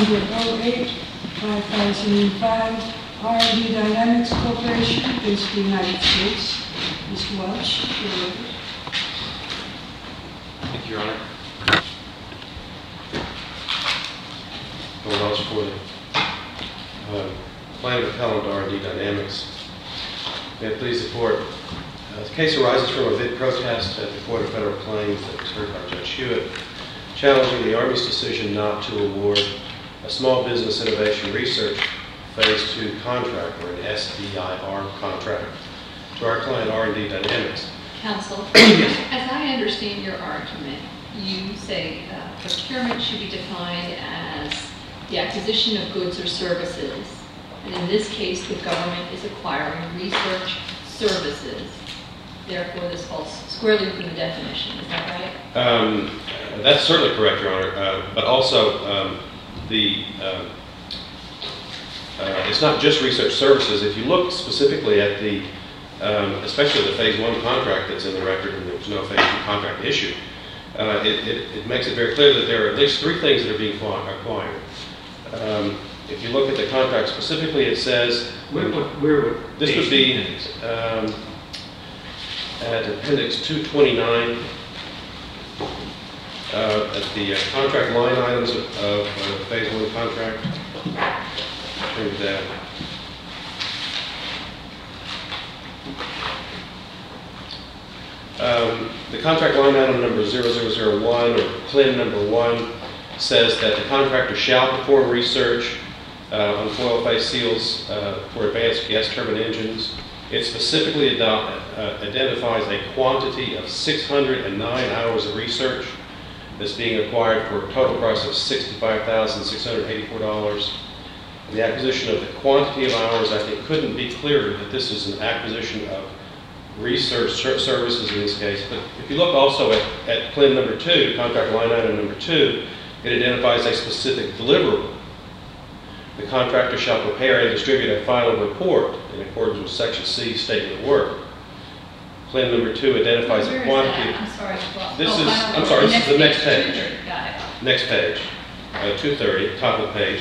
number 08-5005, R&D Dynamics Corporation, against the United States. Mr. Welch, you're ready. Thank you, Your Honor. Bill Welch for the plaintiff appellant R&D Dynamics. May it please the Court. The case arises from a bid protest at the Court of Federal Claims that was heard by Judge Hewitt, challenging the Army's decision not to award a Small Business Innovation Research Phase 2 contract, or an SBIR contract, to our client R&D Dynamics. Counsel, as I understand your argument, you say procurement should be defined as the acquisition of goods or services, and in this case the government is acquiring research services. Therefore, this falls squarely within the definition. Is that right? That's certainly correct, Your Honor. But also, it's not just research services. If you look specifically at the, especially the Phase 1 contract that's in the record, and there was no Phase 2 contract issued, it makes it very clear that there are at least three things that are being acquired. If you look at the contract specifically, it says, this would be at Appendix 229, at the contract line items of Phase 1 contract. Turn to that. The contract line item number 0001, or CLIN number 1, says that the contractor shall perform research on foil face seals for advanced gas turbine engines. It specifically identifies a quantity of 609 hours of research that's being acquired for a total price of $65,684. The acquisition of the quantity of hours, I think, couldn't be clearer that this is an acquisition of research services in this case. But if you look also at CLIN number 2, contract line item number 2, it identifies a specific deliverable. The contractor shall prepare and distribute a final report in accordance with Section C, Statement of Work. CLIN number 2 identifies a quantity. I'm sorry. This is the next page. Got it. Next page, 230, top of the page.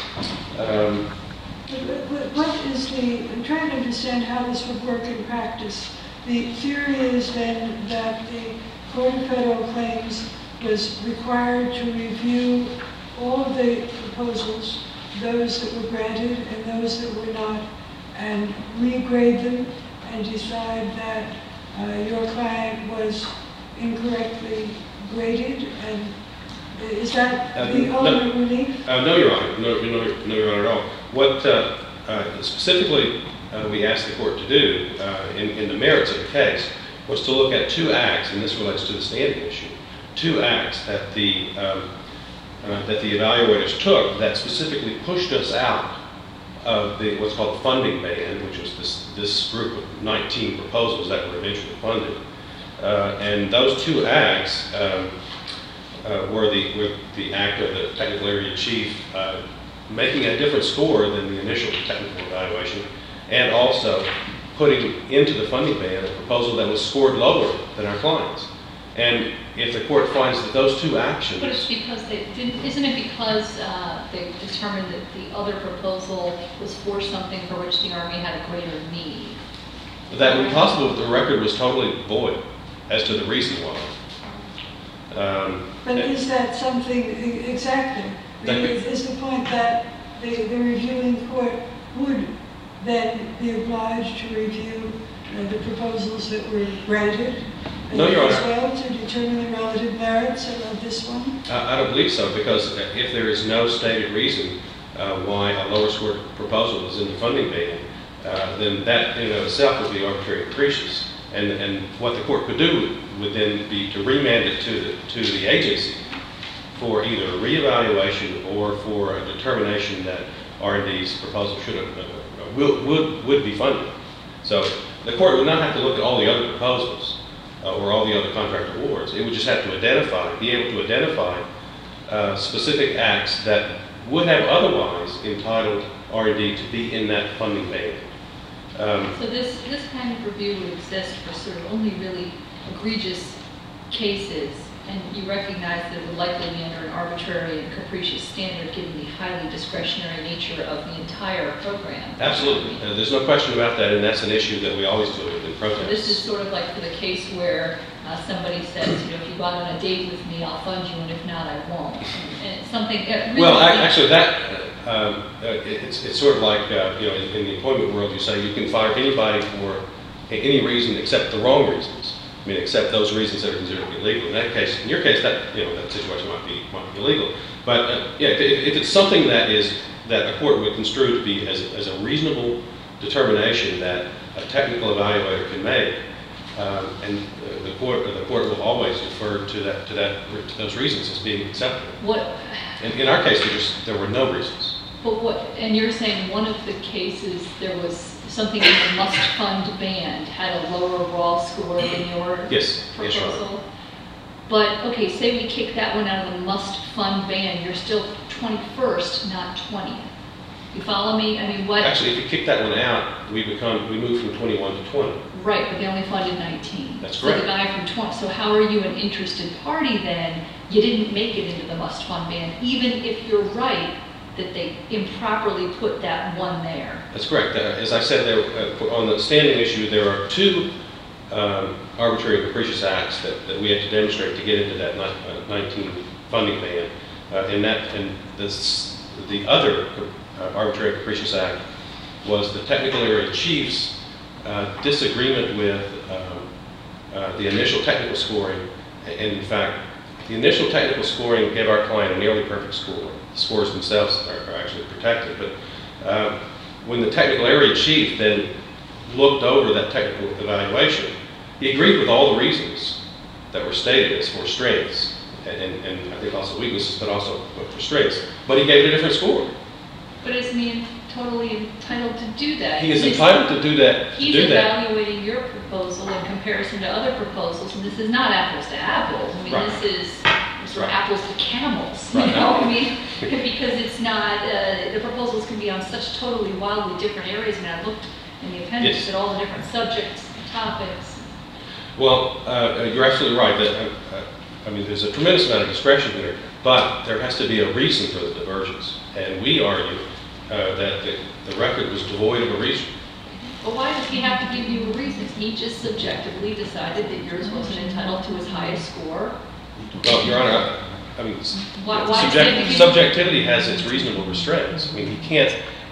What is I'm trying to understand how this would work in practice. The theory is then that the Court of Federal Claims was required to review all of the proposals, those that were granted and those that were not, and regrade them and decide that your client was incorrectly graded. And is that the ultimate relief? No, Your Honor. No, Your Honor, at all. What specifically we asked the court to do in the merits of the case was to look at two acts, and this relates to the standing issue, two acts that the evaluators took that specifically pushed us out of what's called the funding band, which was this group of 19 proposals that were eventually funded. And those two acts were the act of the technical area chief making a different score than the initial technical evaluation, and also putting into the funding band a proposal that was scored lower than our clients. And if the court finds that those two actions... But it's because isn't it because they determined that the other proposal was for something for which the Army had a greater need? That would be possible, but the record was totally void as to the reason why. But is that something exactly? Is the point that the reviewing court would then be obliged to review the proposals that were granted? No, Your Honor. As well, to determine the relative merits of this one? I don't believe so, because if there is no stated reason why a lower scored proposal is in the funding band, then that in and of itself would be arbitrary and capricious. And what the court could do would then be to remand it to the agency for either a reevaluation or for a determination that R&D's proposal would be funded. So the court would not have to look at all the other proposals or all the other contract awards. It would just have to be able to identify specific acts that would have otherwise entitled R&D to be in that funding band. So this kind of review would exist for sort of only really egregious cases And you recognize that it would likely be under an arbitrary and capricious standard given the highly discretionary nature of the entire program. Absolutely. There's no question about that, and that's an issue that we always deal with in protests. So this is sort of like for the case where somebody says, if you go out on a date with me, I'll fund you, and if not, I won't. And it's something that really... Well, actually, it's sort of like, in the employment world, you say you can fire anybody for any reason except the wrong reasons. I mean, except those reasons that are considered illegal. In that case, in your case, that situation might be illegal. But if it's something that a court would construe to be as a reasonable determination that a technical evaluator can make, and the court will always defer to those reasons as being acceptable. In our case, there were no reasons. But and you're saying one of the cases there was something in the must fund band had a lower raw score than your proposal? Yes, right. But, okay, say we kick that one out of the must fund band, you're still 21st, not 20th. You follow me? I mean, what... Actually, if you kick that one out, we move from 21 to 20. Right, but they only funded 19. That's correct. So the guy from 20, so how are you an interested party then? You didn't make it into the must fund band, even if you're right that they improperly put that one there. That's correct. As I said, on the standing issue, there are two arbitrary and capricious acts that we have to demonstrate to get into that 19 funding band. The other arbitrary and capricious act was the technical area chief's disagreement with the initial technical scoring. And in fact, the initial technical scoring gave our client a nearly perfect score. The scores themselves are actually protected. But when the technical area chief then looked over that technical evaluation, he agreed with all the reasons that were stated as for strengths, and I think also weaknesses, but also for strengths. But he gave it a different score. But isn't he totally entitled to do that? He is entitled to do that. He's evaluating your proposal in comparison to other proposals, and this is not apples to apples. I mean, right. This is sort of apples to camels. Right. You know, I mean, because it's not. The proposals can be on such totally wildly different areas. I mean, I looked in the appendix yes. at all the different subjects, topics. Well, you're absolutely right. That I mean, there's a tremendous amount of discretion here, but there has to be a reason for the divergence, and we argue that the record was devoid of a reason. But why does he have to give you a reason? He just subjectively decided that yours wasn't entitled to his highest score. Well, Your Honor, I mean, subjectivity has its reasonable restraints. I mean, he can't.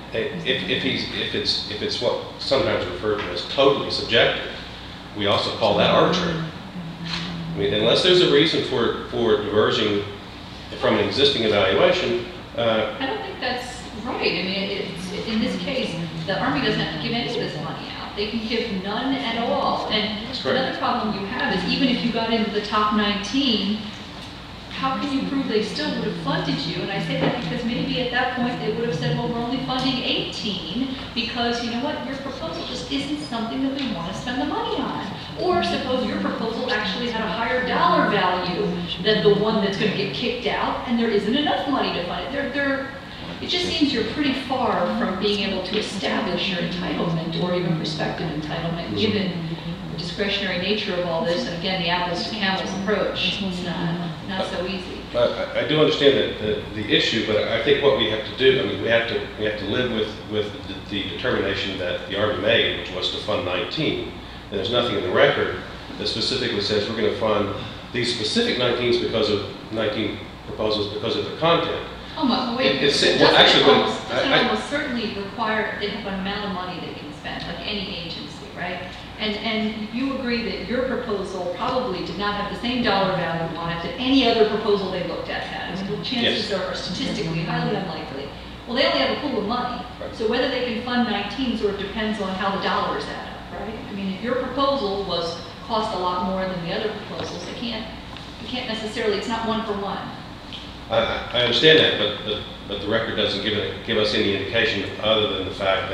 If it's what sometimes referred to as totally subjective, we also call that arbitrary. I mean, unless there's a reason for diverging from an existing evaluation. I don't think that's right. I mean, in this case, the Army doesn't have to give any of this money out. They can give none at all. And another problem you have is even if you got into the top 19, how can you prove they still would have funded you? And I say that because maybe at that point they would have said, well, we're only funding 18 because, you know what, your proposal just isn't something that we want to spend the money on. Or suppose your proposal actually had a higher dollar value than the one that's going to get kicked out, and there isn't enough money to fund it. It just seems you're pretty far from being able to establish your entitlement or even prospective entitlement, given the discretionary nature of all this. And again, the apples to camels approach. It's not so easy. I do understand the issue, but I think what we have to do, I mean, we have to live with the determination that the Army made, which was to fund 19. And there's nothing in the record that specifically says we're going to fund these specific 19s because of 19 proposals because of the content. Oh, wait. It almost certainly require they have an amount of money they can spend, like any agency, right? And you agree that your proposal probably did not have the same dollar value on it that any other proposal they looked at had. The chances are statistically highly unlikely. Well, they only have a pool of money, right. So whether they can fund 19 sort of depends on how the dollars add up, right? I mean, if your proposal cost a lot more than the other proposals, you can't necessarily. It's not one for one. I understand that, but the record doesn't give us any indication other than the fact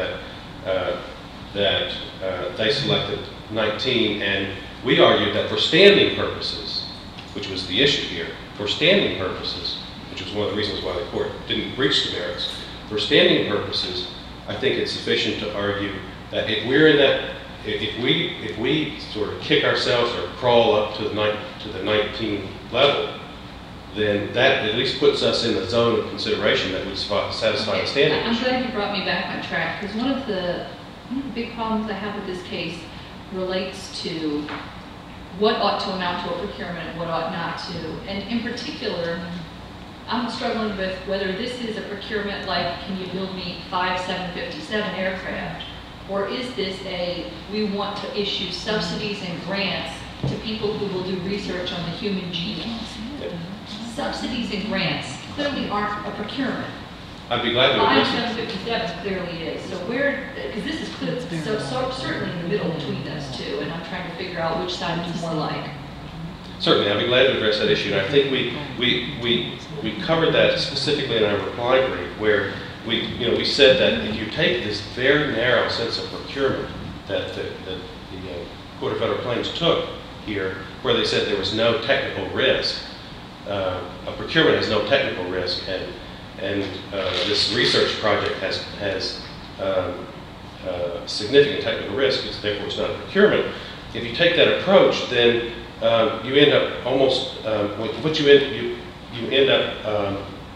that they selected 19, and we argued that for standing purposes, which was the issue here, for standing purposes, which was one of the reasons why the court didn't breach the merits, for standing purposes, I think it's sufficient to argue that if we're in that, if we sort of kick ourselves or crawl up to the 19 level, then that at least puts us in the zone of consideration that would satisfy the standard. I'm glad you brought me back on track, because one of the big problems I have with this case relates to what ought to amount to a procurement and what ought not to. And in particular, I'm struggling with whether this is a procurement like, can you build me 5 757 aircraft? Or is this we want to issue subsidies and grants to people who will do research on the human genome? Subsidies and grants clearly aren't a procurement. I'd be glad to 5 address it. 757 clearly is. So because this is clear, so certainly in the middle between those two, and I'm trying to figure out which side it's more like. Certainly, I'd be glad to address that issue. And I think we covered that specifically in our reply brief, where we said that if you take this very narrow sense of procurement that the Court of Federal Claims took here, where they said there was no technical risk, a procurement has no technical risk, and this research project has significant technical risk, therefore it's not a procurement. If you take that approach, then you end up almost what you end up.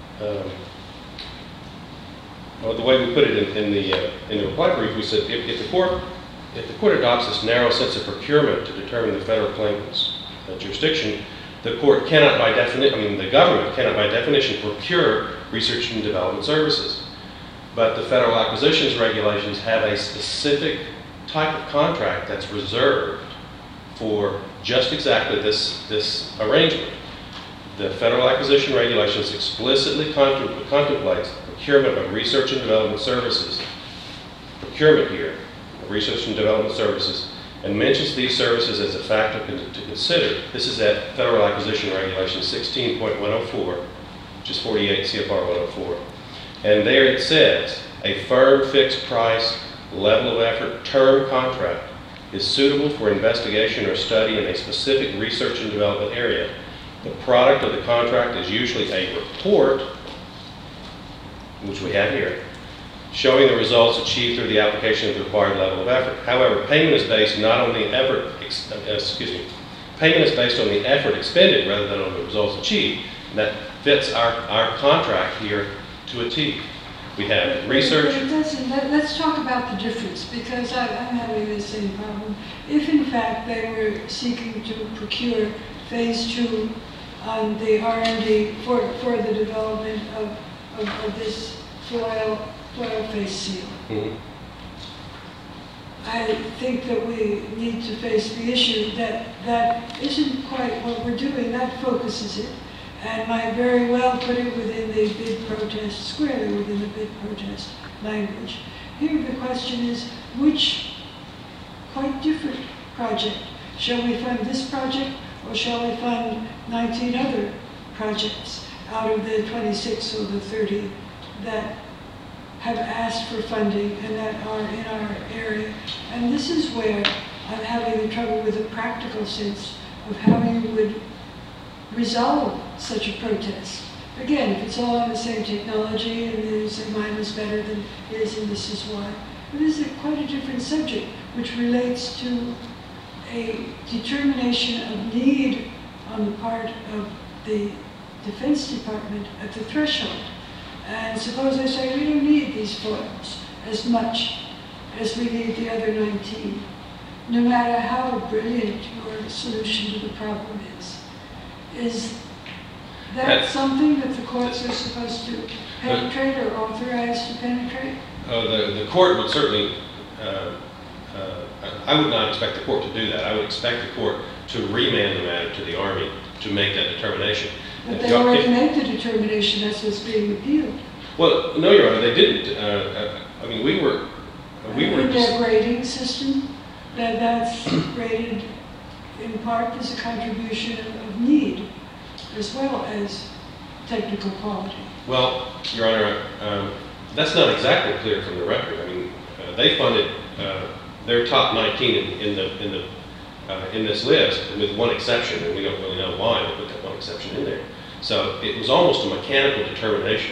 Well, the way we put it in the reply brief, we said if the court adopts this narrow sense of procurement to determine the federal claimant's jurisdiction, the court cannot by definition, the government cannot by definition procure research and development services. But the federal acquisitions regulations have a specific type of contract that's reserved for just exactly this arrangement. The federal acquisition regulations explicitly contemplates procurement of research and development services, procurement here of research and development services, and mentions these services as a factor to consider. This is at Federal Acquisition Regulation 16.104, which is 48 CFR 104. And there it says, a firm fixed price, level of effort, term contract is suitable for investigation or study in a specific research and development area. The product of the contract is usually a report, which we have here, showing the results achieved through the application of the required level of effort. However, payment is based not on the effort, payment is based on the effort expended rather than on the results achieved. And that fits our contract here to a T. We have research. But it doesn't. Let's talk about the difference, because I'm having the same problem. If in fact they were seeking to procure phase 2 on the R&D for the development of this foil face seal. Mm-hmm. I think that we need to face the issue that isn't quite what we're doing. That focuses it, and might very well put it within the bid protest, squarely within the bid protest language. Here the question is, which quite different project? Shall we fund this project, or shall we fund 19 other projects out of the 26 or the 30 that have asked for funding and that are in our area? And this is where I'm having the trouble with a practical sense of how you would resolve such a protest. Again, if it's all on the same technology and you say mine is better than his and this is why. But this is quite a different subject, which relates to a determination of need on the part of the Defense Department at the threshold. And suppose I say we don't need these foils as much as we need the other 19, no matter how brilliant your solution to the problem is. Is that something that the courts are supposed to penetrate or authorize to penetrate? The court would certainly, I would not expect the court to do that. I would expect the court to remand the matter to the Army to make that determination. But they already made the determination. That's what's being appealed. Well, no, Your Honor, they didn't. I mean, we were in their grading system, that's graded in part as a contribution of need as well as technical quality. Well, Your Honor, that's not exactly clear from the record. I mean, they funded their top 19 in this list, with one exception, and we don't really know why they put that one exception in there. So it was almost a mechanical determination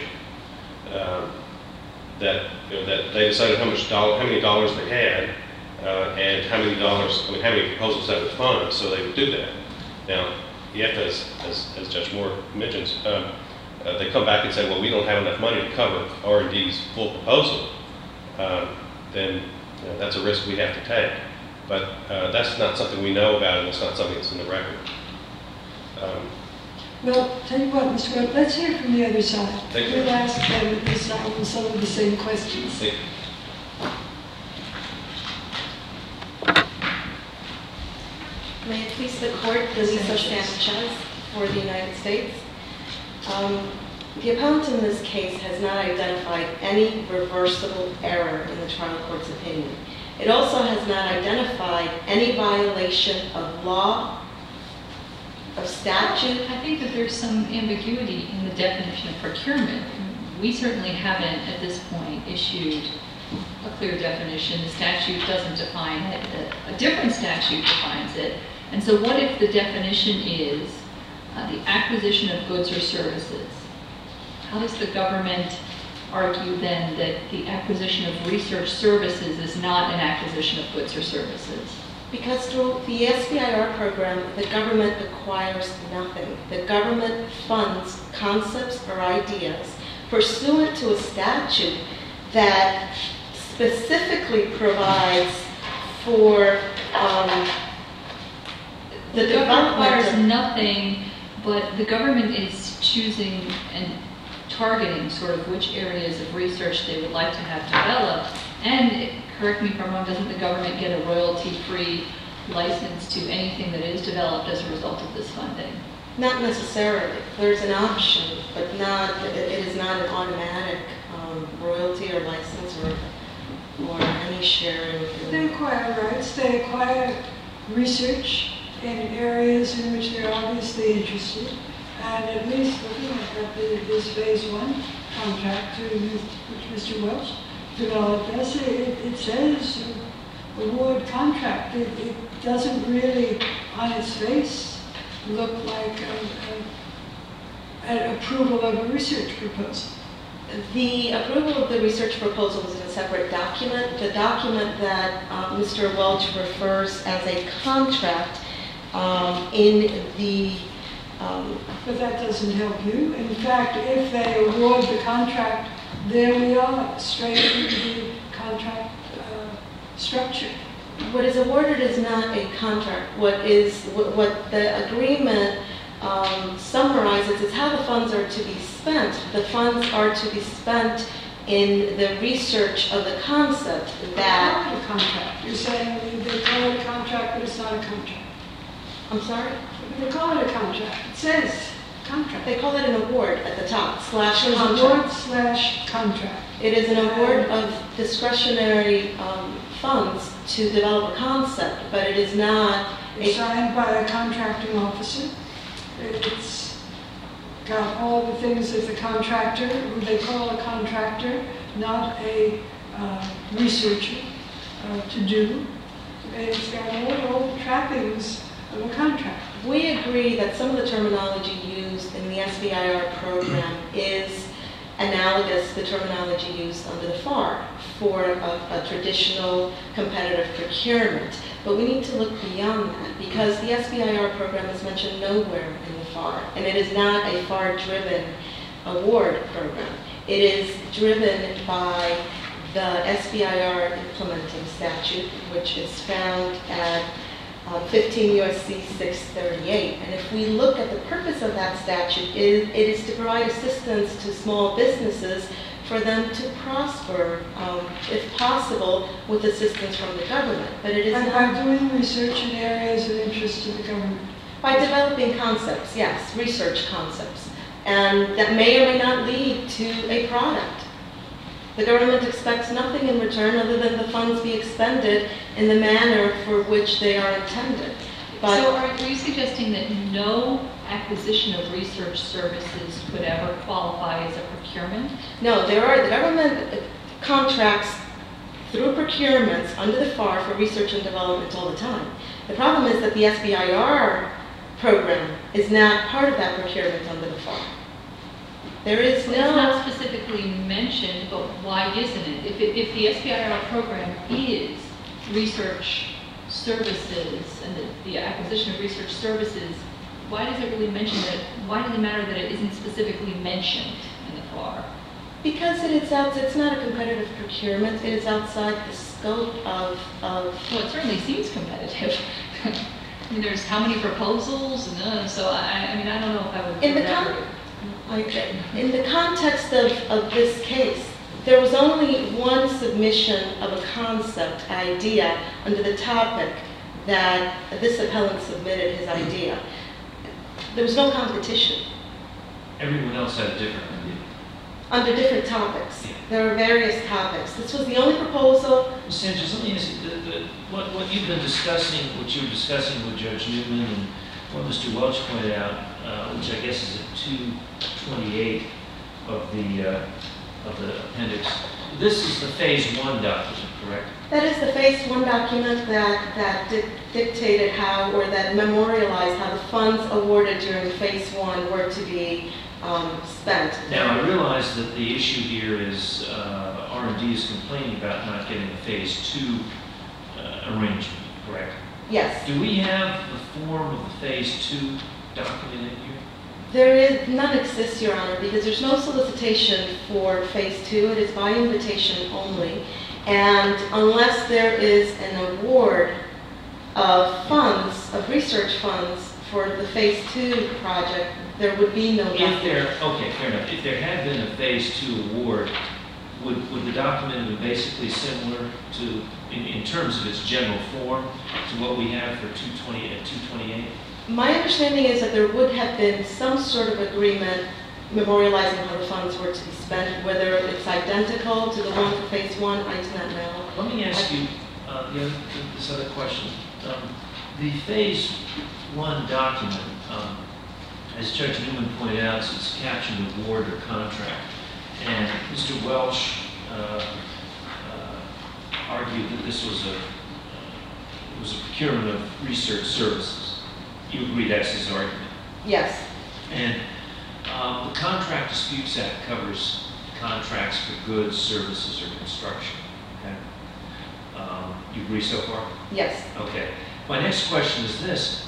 that they decided how many dollars they had, and how many proposals that would fund, so they would do that. Now, you have to, as Judge Moore mentions, they come back and say, well, we don't have enough money to cover R&D's full proposal, then that's a risk we have to take. But that's not something we know about, and it's not something that's in the record. Well, tell you what, Mr. Webb, let's hear from the other side. Thank you. We'll ask them this time some of the same questions. Thank you. May it please the Court, Lisa Sanchez for the United States. The appellant in this case has not identified any reversible error in the trial court's opinion. It also has not identified any violation of law, of statute. I think that there's some ambiguity in the definition of procurement. We certainly haven't, at this point, issued a clear definition. The statute doesn't define it. A different statute defines it. And so what if the definition is the acquisition of goods or services? How does the government argue then that the acquisition of research services is not an acquisition of goods or services? Because through the SBIR program, the government acquires nothing. The government funds concepts or ideas pursuant to a statute that specifically provides for the government requires development. nothing, but the government is choosing and targeting sort of which areas of research they would like to have developed. And, correct me if I'm wrong, doesn't the government get a royalty-free license to anything that is developed as a result of this funding? Not necessarily. There's an option, but it is not an automatic royalty or license or any sharing. They acquire rights, they acquire research in areas in which they're obviously interested. And at least looking at this phase 1 contract which Mr. Welch developed, it says award contract. It doesn't really, on its face, look like an approval of a research proposal. The approval of the research proposal is in a separate document. The document that Mr. Welch refers as a contract in the... But that doesn't help you. In fact, if they award the contract, there we are, straight into the contract structure. What is awarded is not a contract. What the agreement summarizes is how the funds are to be spent. The funds are to be spent in the research of the concept that... They call it a contract. You're saying they call it a contract, but it's not a contract. I'm sorry? They call it a contract. It says contract. They call it an award at the top, /contract. Award/contract. It is an award of discretionary funds to develop a concept, but it is not It's signed by a contracting officer. It's got all the things that the contractor, who they call a contractor, not a researcher, to do. It's got all the trappings of a contract. We agree that some of the terminology used in the SBIR program is analogous to the terminology used under the FAR for a traditional competitive procurement. But we need to look beyond that because the SBIR program is mentioned nowhere in the FAR, and it is not a FAR-driven award program. It is driven by the SBIR implementing statute, which is found at 15 U.S.C. 638. And if we look at the purpose of that statute, it is to provide assistance to small businesses for them to prosper, if possible, with assistance from the government. But it is not by doing research in areas of interest to the government. By developing concepts, yes, research concepts. And that may or may not lead to a product. The government expects nothing in return other than the funds be expended in the manner for which they are intended. But so are you suggesting that no acquisition of research services could ever qualify as a procurement? No, the government contracts through procurements under the FAR for research and development all the time. The problem is that the SBIR program is not part of that procurement under the FAR. There is no... It's not specifically mentioned, but why isn't it? If the SBIR program is research services and the acquisition of research services why does it really mention that? Why does it matter that it isn't specifically mentioned in the FAR? Because it's not a competitive procurement. It is outside the scope of. Well, it certainly seems competitive. I mean, there's how many proposals, and so I mean, I don't know if I would. In the context of this case, there was only one submission of a concept idea under the topic that this appellant submitted his idea. There was no competition. Everyone else had a different idea. Under different topics. There were various topics. This was the only proposal. Ms. Sanchez, let me ask you, what you've been discussing, what you were discussing with Judge Newman and what Mr. Welch pointed out, which I guess is at 228 of the appendix, this is the Phase 1 document, correct? That is the Phase 1 document that dictated how, or that memorialized how the funds awarded during Phase 1 were to be spent. Now, I realize that the issue here is R&D is complaining about not getting a Phase 2 arrangement, correct? Yes. Do we have the form of the Phase 2 document in here? None exists, Your Honor, because there's no solicitation for Phase 2. It is by invitation only. And unless there is an award of funds, of research funds for the Phase 2 project, there would be no document. Okay, fair enough. If there had been a Phase 2 award, would the document be basically similar to, in terms of its general form, to what we have for 228? My understanding is that there would have been some sort of agreement memorializing how the funds were to be spent. Whether it's identical to the one for Phase 1, I do not know. Let me ask you this other question. The Phase 1 document, as Judge Newman pointed out, it's captioned award or contract. And Mr. Welch argued that this was a procurement of research services. You agree that's his argument? Yes. And the Contract Disputes Act covers contracts for goods, services, or construction. Okay? You agree so far? Yes. Okay. My next question is this.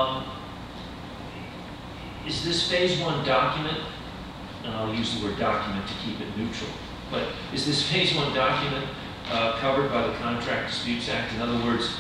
Is this Phase 1 document, and I'll use the word document to keep it neutral, but is this Phase 1 document covered by the Contract Disputes Act? In other words,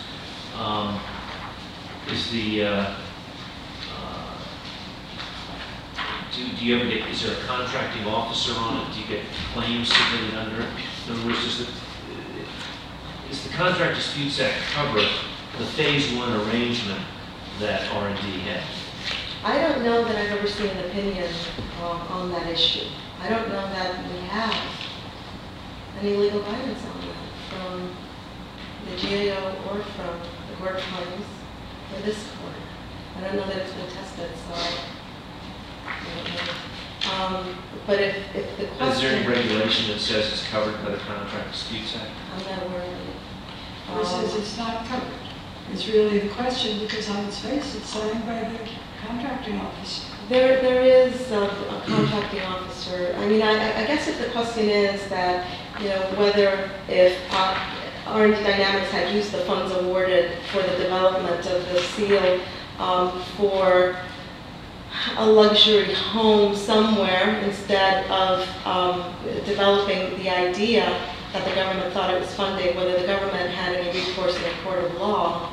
is there a contracting officer on it? Do you get claims submitted under it? In other words, does the Contract Disputes Act cover the Phase 1 arrangement that R&D had? I don't know that I've ever seen an opinion on that issue. I don't know that we have any legal guidance on that from the GAO or from the Court of Claims or this court. I don't know that it's been tested, so I don't know. But if the question... Is there any regulation that says it's covered by the Contract Disputes Act? I'm not aware of it. It says it's not covered. It's really the question because on its face it's signed by the contracting officer. There is a contracting officer. I mean, I guess if the question is that, whether if R&D Dynamics had used the funds awarded for the development of the seal for a luxury home somewhere instead of developing the idea that the government thought it was funding, whether the government had any recourse in a court of law.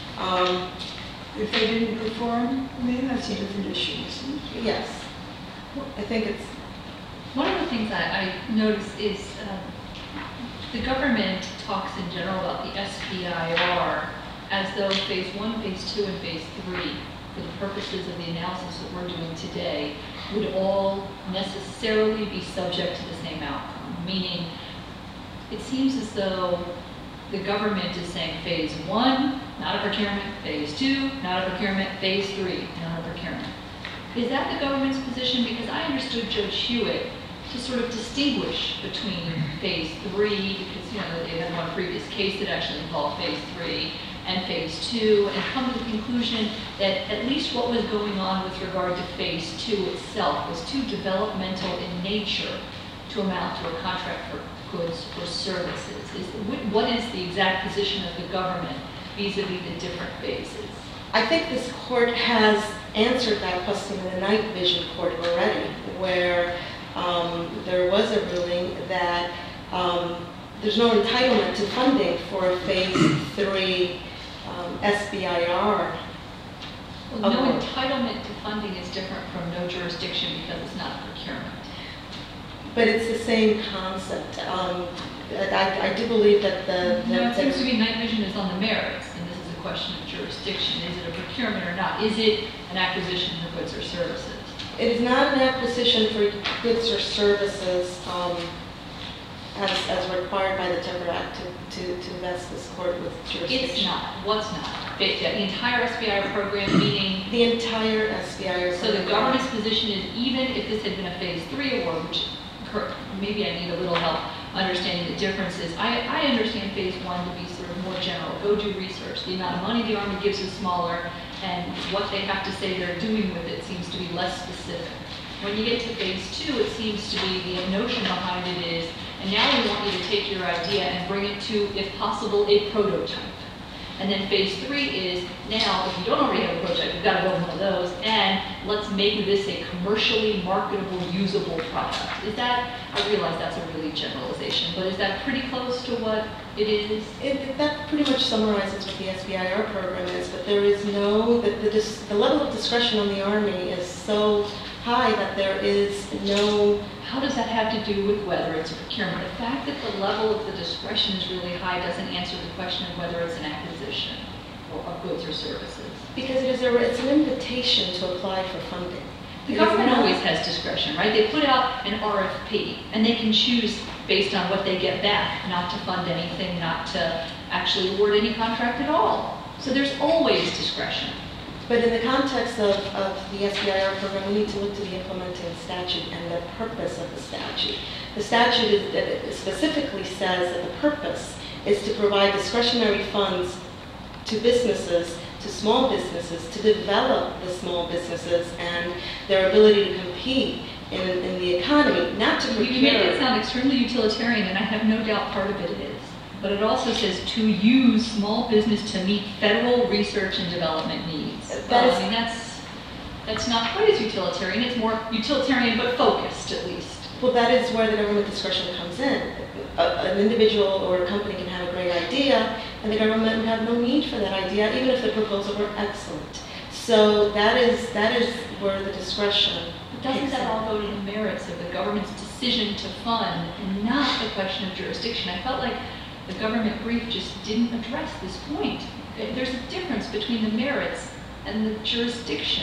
If they didn't perform, I mean, that's a different issue, isn't it? Yes. I think it's... One of the things I noticed is the government talks in general about the SBIR as though Phase 1, Phase 2, and Phase 3, for the purposes of the analysis that we're doing today, would all necessarily be subject to the same outcome. Meaning, it seems as though the government is saying Phase 1, not a procurement, Phase 2, not a procurement, Phase 3, not a procurement. Is that the government's position? Because I understood Judge Hewitt to sort of distinguish between Phase 3, because they had one previous case that actually involved Phase 3, and Phase 2, and come to the conclusion that at least what was going on with regard to Phase 2 itself was too developmental in nature to amount to a contract for goods or services. What is the exact position of the government vis-a-vis the different phases? I think this court has answered that question in the night vision court already, where there was a ruling that there's no entitlement to funding for a phase 3 SBIR. Well, no entitlement to funding is different from no jurisdiction because it's not procurement. But it's the same concept. I do believe that No, it seems to me night vision is on the merits, and this is a question of jurisdiction. Is it a procurement or not? Is it an acquisition for goods or services? it is not an acquisition for goods or services as required by the Timber Act to vest this court with jurisdiction. It's not. What's not? The entire SBIR program, meaning... The entire SBIR program. So the government's position is even if this had been a phase 3 award, which maybe I need a little help understanding the differences. I understand phase 1 to be sort of more general. Go do research. The amount of money the Army gives is smaller, and what they have to say they're doing with it seems to be less specific. When you get to phase 2, it seems to be the notion behind it is, and now we want you to take your idea and bring it to, if possible, a prototype. And then phase 3 is, now, if you don't already have a prototype, you've got to build one of those, and let's make this a commercially marketable, usable product. Is that, I realize that's a really generalization, but is that pretty close to what it is? That pretty much summarizes what the SBIR program is, but there is no, the level of discretion on the Army is so high that there is no... How does that have to do with whether it's a procurement? The fact that the level of the discretion is really high doesn't answer the question of whether it's an acquisition of goods or services. Because it's an invitation to apply for funding. The government always has discretion, right? They put out an RFP, and they can choose based on what they get back, not to fund anything, not to actually award any contract at all. So there's always discretion. But in the context of the SBIR program, we need to look to the implementing statute and the purpose of the statute. The statute specifically says that the purpose is to provide discretionary funds to businesses, to small businesses, to develop the small businesses and their ability to compete in the economy, not to procure. You make it sound extremely utilitarian, and I have no doubt part of it is. But it also says to use small business to meet federal research and development needs. I mean, that's not quite as utilitarian. It's more utilitarian but focused, at least. Well, that is where the government discretion comes in. An individual or a company can have a great idea, and the government would have no need for that idea, even if the proposal were excellent. So that is where the discretion. But doesn't that all go to the merits of the government's decision to fund, and not the question of jurisdiction? I felt like the government brief just didn't address this point. There's a difference between the merits and the jurisdiction.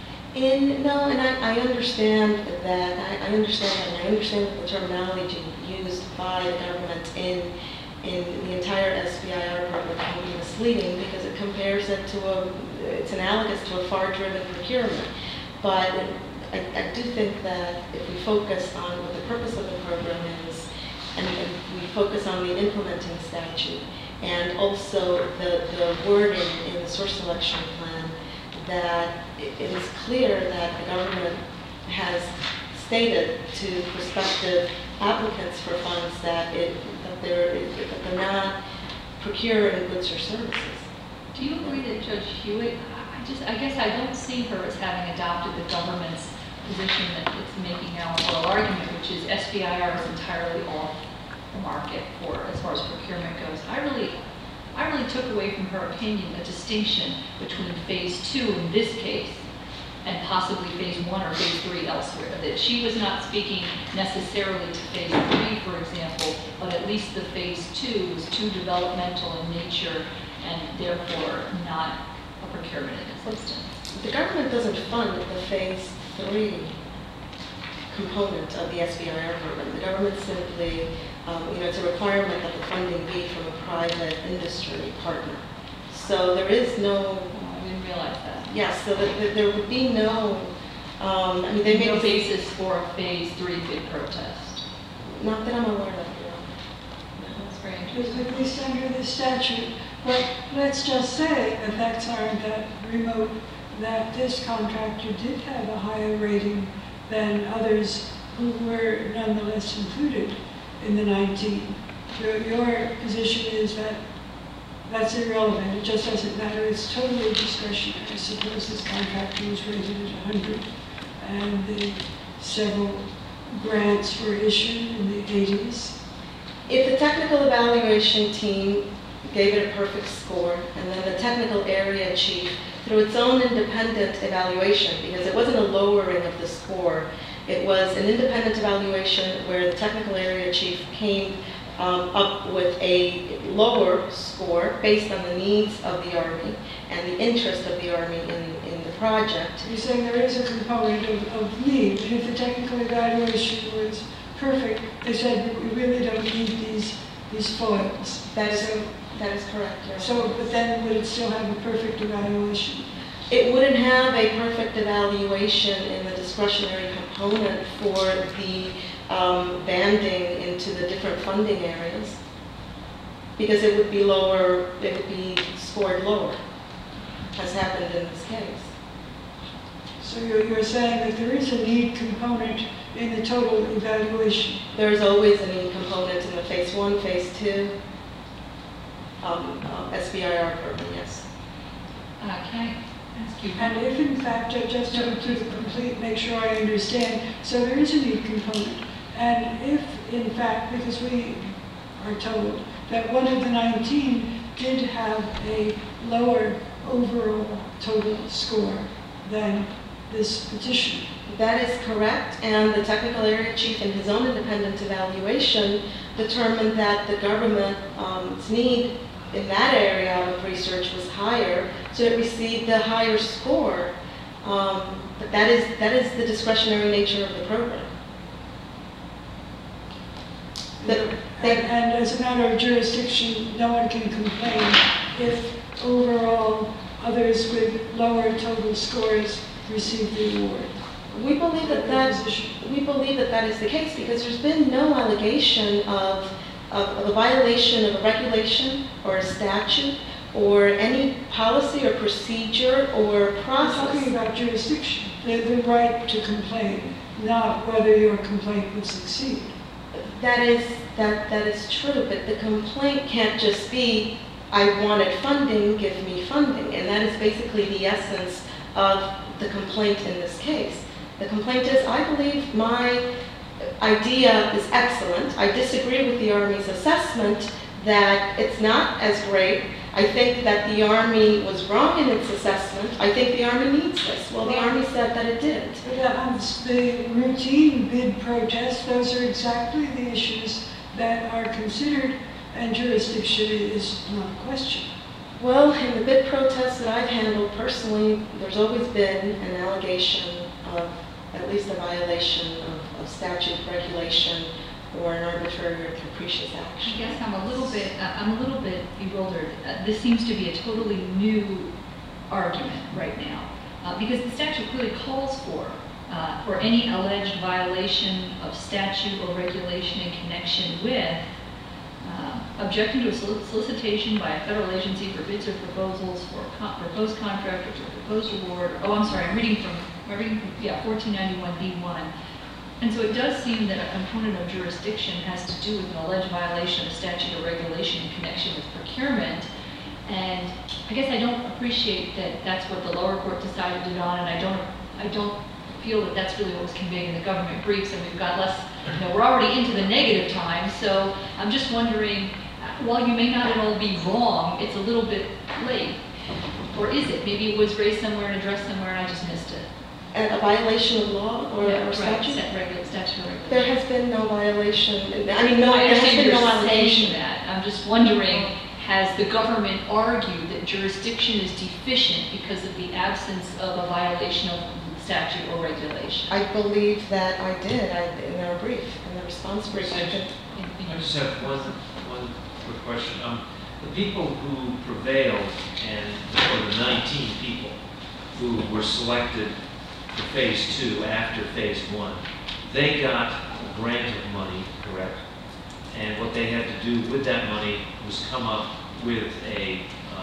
And I understand that. I understand that the terminology used by the government in the entire SBIR program can be misleading because it compares it to it's analogous to a FAR-driven procurement. But I do think that if we focus on what the purpose of the program is, and we focus on the implementing statute, and also the wording in the source selection plan, that it is clear that the government has stated to prospective applicants for funds that they're not procuring goods or services. Do you agree that Judge Hewitt, I guess I don't see her as having adopted the government's position that it's making now an oral argument, which is SBIR is entirely off the market for as far as procurement goes. I really took away from her opinion a distinction between phase 2 in this case and possibly phase 1 or phase 3 elsewhere. That she was not speaking necessarily to phase 3, for example, but at least the phase 2 was too developmental in nature and therefore not a procurement in its instance. The government doesn't fund the phase 3 component of the SBIR program. The government simply, it's a requirement that the funding be from a private industry partner. So there is no... I didn't realize that. Yes, so there would be no... they may no basis for a phase 3 bid protest. Not that I'm aware of. That's very interesting. At least under the statute. But let's just say the facts aren't that remote, that this contractor did have a higher rating than others who were nonetheless included in the 19. Your position is that that's irrelevant. It just doesn't matter. It's totally discretionary. Suppose this contractor was rated at 100 and the several grants were issued in the 80s. If the technical evaluation team gave it a perfect score, and then the technical area chief, through its own independent evaluation, because it wasn't a lowering of the score, it was an independent evaluation where the technical area chief came up with a lower score based on the needs of the Army and the interest of the Army in the project. You're saying there is a component of need. If the technical evaluation was perfect, they said we really don't need these foils. That is correct, yes. So, but then would it still have a perfect evaluation? It wouldn't have a perfect evaluation in the discretionary component for the banding into the different funding areas, because it would be lower, it would be scored lower, as happened in this case. So you're saying that there is a need component in the total evaluation? There is always a need component in the phase 1, phase 2 SBIR program, yes. Can I ask you? And if in fact, just to complete, make sure I understand, so there is a need component. And if in fact, because we are told that one of the 19 did have a lower overall total score than this petition. That is correct, and the technical area chief in his own independent evaluation determined that the government's need in that area of research was higher, so it received a higher score. But that is the discretionary nature of the program. And as a matter of jurisdiction, no one can complain if overall others with lower total scores receive the award. We believe that that is the case because there's been no allegation of a violation of a regulation or a statute or any policy or procedure or process. I'm talking about jurisdiction, the right to complain, not whether your complaint would succeed. That is true, but the complaint can't just be, I wanted funding, give me funding, and that is basically the essence of the complaint in this case. The complaint is, I believe my idea is excellent. I disagree with the Army's assessment that it's not as great. I think that the Army was wrong in its assessment. I think the Army needs this. Well, the Army said that it didn't. But the routine bid protest, those are exactly the issues that are considered, and jurisdiction is not a question. Well, in the bid protests that I've handled personally, there's always been an allegation of at least a violation of statute, regulation, or an arbitrary or capricious action. I guess I'm a little bit bewildered. This seems to be a totally new argument right now, because the statute clearly calls for any alleged violation of statute or regulation in connection with objecting to a solicitation by a federal agency for bids or proposals for proposed contract or proposed award. Oh, I'm sorry, I'm reading from 1491B1. And so it does seem that a component of jurisdiction has to do with an alleged violation of statute or regulation in connection with procurement. And I guess I don't appreciate that that's what the lower court decided it on, and I don't feel that that's really what was conveyed in the government briefs, and we've got less, we're already into the negative time, so I'm just wondering, while you may not at all be wrong, it's a little bit late. Or is it? Maybe it was raised somewhere and addressed somewhere and I just missed it. A violation of law or statute? Statute or regulation. There has been no violation. I understand you're saying that. I'm just wondering, has the government argued that jurisdiction is deficient because of the absence of a violation of statute or regulation? I believe that I did in our brief, in the response brief. I just have one quick question. The people who prevailed, or the 19 people who were selected for phase 2 after phase 1, they got a grant of money, correct? And what they had to do with that money was come up with a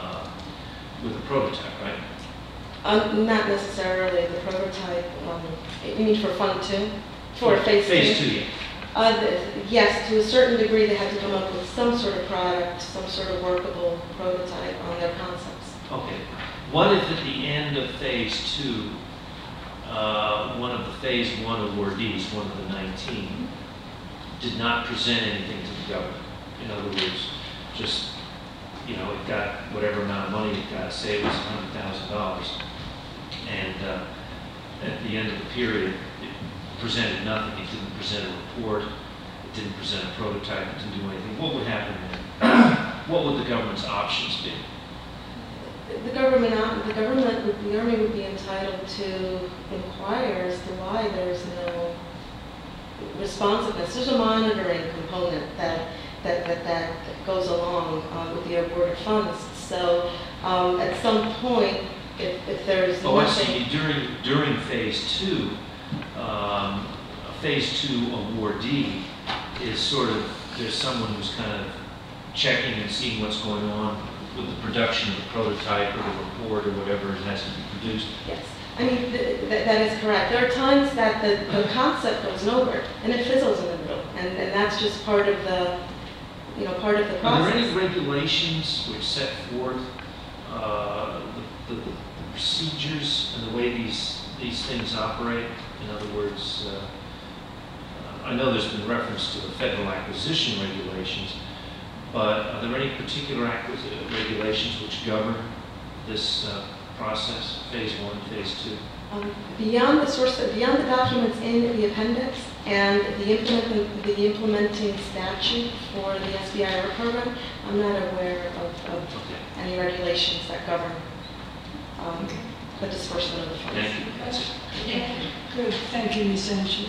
prototype, right? Not necessarily the prototype. You mean for Fund 2? For phase 2? Phase 2, yeah. Yes, to a certain degree they had to come up with some sort of product, some sort of workable prototype on their concepts. Okay. What if at the end of phase 2, one of the phase 1 awardees, one of the 19, did not present anything to the government? In other words, just, it got whatever amount of money it got, say it was $100,000, and at the end of the period, it presented nothing. It didn't present a report. It didn't present a prototype. It didn't do anything. What would happen then? What would the government's options be? The Army would be entitled to inquire as to why there's no responsiveness. There's a monitoring component that goes along with the awarded funds. So at some point, if there's I nothing... see. During phase 2, a phase 2 awardee is sort of, there's someone who's kind of checking and seeing what's going on with the production of the prototype or the report or whatever it has to be produced. Yes. I mean, that is correct. There are times that the concept goes nowhere and it fizzles in the middle, and that's just part of the process. Are there any regulations which set forth the procedures and the way these things operate? In other words, I know there's been reference to the federal acquisition regulations, but are there any particular regulations which govern this process, phase 1, phase 2? Beyond the documents in the appendix and the implementing statute for the SBIR program, I'm not aware of any regulations that govern the disbursement of the funds. Thank you. That's it. Good, thank you, Ms. Sanchez.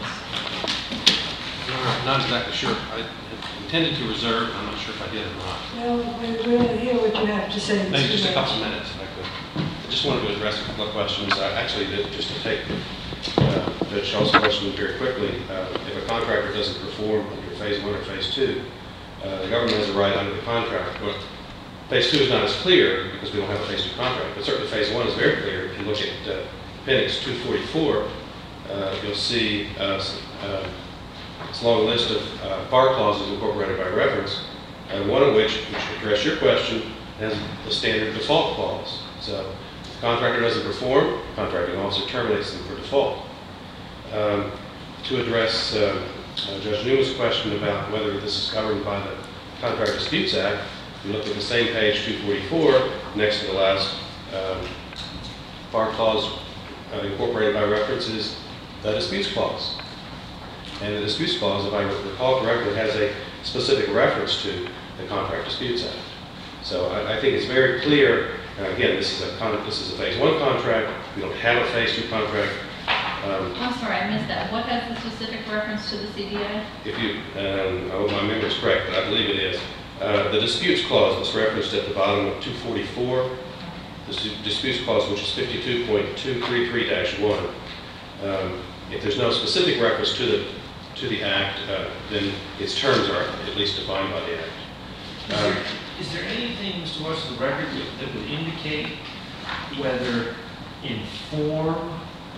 I'm not exactly sure. I intended to reserve, I'm not sure if I did or not. Well, we want to hear what you have to say. Maybe Mr. just a Mayor. couple of minutes, if I could. I just wanted to address a couple of questions. I actually did, just to take Judge Schall's question very quickly. If a contractor doesn't perform under phase 1 or phase 2, the government has a right under the contract. Well, phase 2 is not as clear because we don't have a phase 2 contract, but certainly phase 1 is very clear. If you look at appendix 244, you'll see it's a long list of FAR clauses incorporated by reference, one of which address your question, has the standard default clause. So if the contractor doesn't perform, the contracting officer terminates them for default. To address Judge Newman's question about whether this is governed by the Contract Disputes Act, you look at the same page, 244, next to the last FAR clause incorporated by reference is the disputes clause. And the disputes clause, if I recall correctly, has a specific reference to the Contract Disputes Act. So I think it's very clear. Again, this is a phase 1 contract. We don't have a phase 2 contract. I'm sorry, I missed that. What has the specific reference to the CDA? If you, I hope my memory is correct, but I believe it is. The disputes clause that's referenced at the bottom of 244, the disputes clause, which is 52.233-1. If there's no specific reference to the act, then its terms are at least defined by the act. Is there anything, Mr. Watts, in the record that would indicate whether in form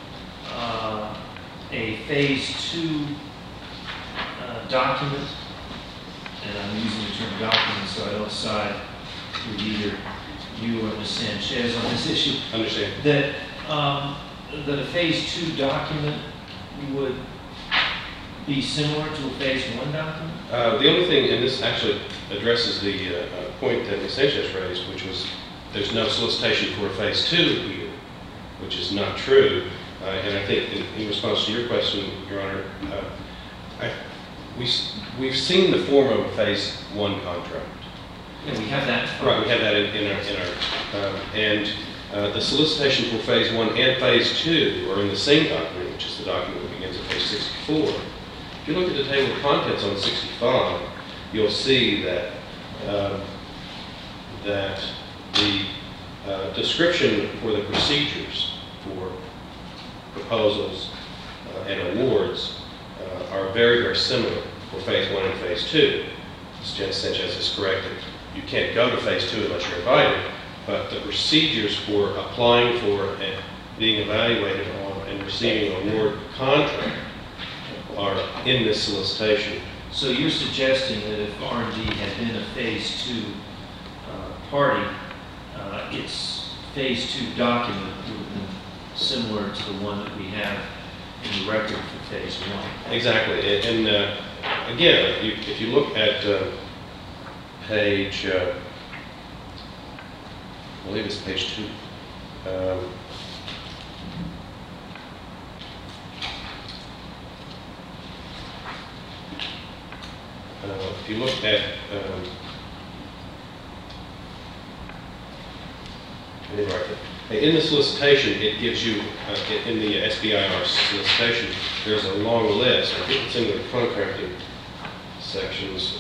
a phase 2 document, and I'm using the term document so I don't side with either you or Ms. Sanchez on this issue, Understand. that a phase 2 document would be similar to a phase 1 document? The only thing, and this actually addresses the point that Ms. Sanchez raised, which was there's no solicitation for a phase 2 here, which is not true. And I think in response to your question, Your Honor, we've seen the form of a phase 1 contract. Yeah, we have that. Right, we have that in our and the solicitation for phase 1 and phase 2 are in the same document, which is the document that begins at page 64. If you look at the table of contents on 65, you'll see that the description for the procedures for proposals and awards are very, very similar for phase 1 and phase 2. Ms. Sanchez is correct that you can't go to phase 2 unless you're invited, but the procedures for applying for and being evaluated on and receiving an award contract are in this solicitation. So you're suggesting that if R&D had been a phase 2 party, its phase 2 document would have been similar to the one that we have in the record for phase 1. Exactly. And again, if you look at page, I believe it's page 2. If you look at, in the solicitation, it gives you, in the SBIR solicitation, there's a long list. I think it's in the contracting sections,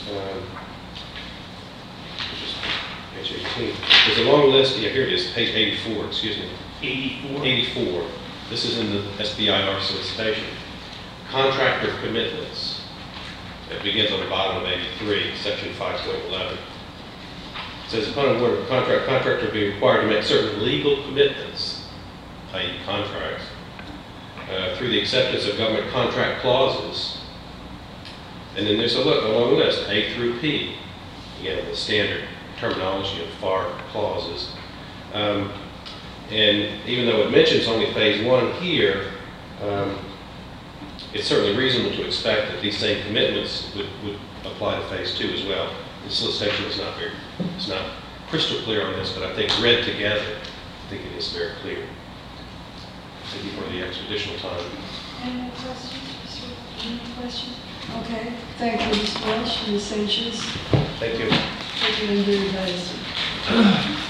which is page 18. There's a long list, yeah, here it is, page 84, excuse me. 84? 84. This is in the SBIR solicitation. Contractor commitments. It begins on the bottom of 83, section 5.11. It says, upon award of a contract, contractor will be required to make certain legal commitments, i.e. contracts, through the acceptance of government contract clauses. And then there's a long list, A through P, again, the standard terminology of FAR clauses. And even though it mentions only phase 1 here, it's certainly reasonable to expect that these same commitments would apply to phase 2 as well. The solicitation is it's not crystal clear on this, but I think read together, I think it is very clear. Thank you for the extra additional time. Any more questions? Any questions? Okay. Thank you, Ms. Welch, Ms. Sanchez. Thank you. Thank you, and your advice.